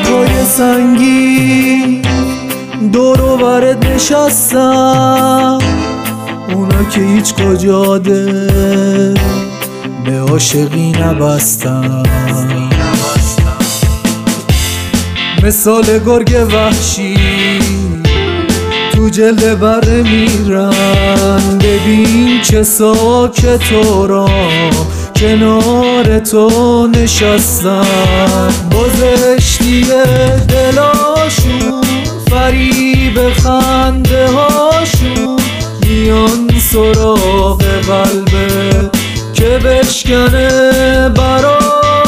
پای سنگی دور و برت نشستم، اونا که هیچ کجا دل به عاشقی نبستم. مثال گرگ وحشی تو جلد بره میرن، ببین چه ساکت و آرام کنار تو نشستن. با زشتی دلاشون فریب خنده هاشون میان سراغ قلبه که بشکنه براشون.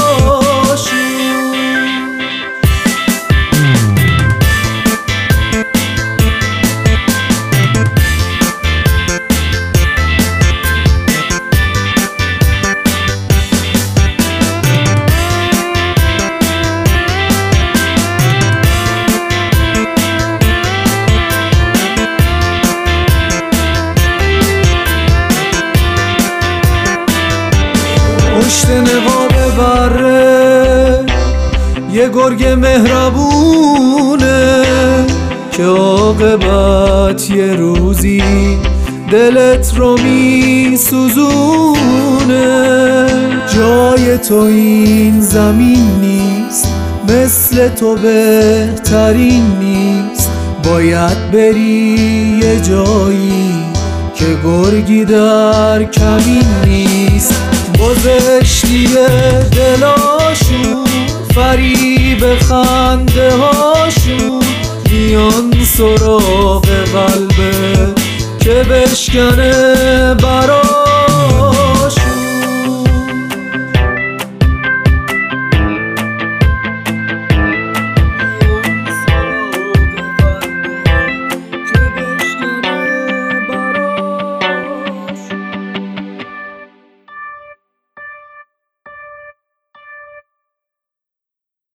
پشت نقاب بره یه گرگ مهربونه که عاقبت یه روزی دلت رو می سوزونه. جای تو این زمین نیست، مثل تو بهترین نیست، باید بری یه جایی که گرگی در کمین نیست. با زشتی دلاشون فریب خنده هاشون میان سراغ قلبه که بشکنه براشون.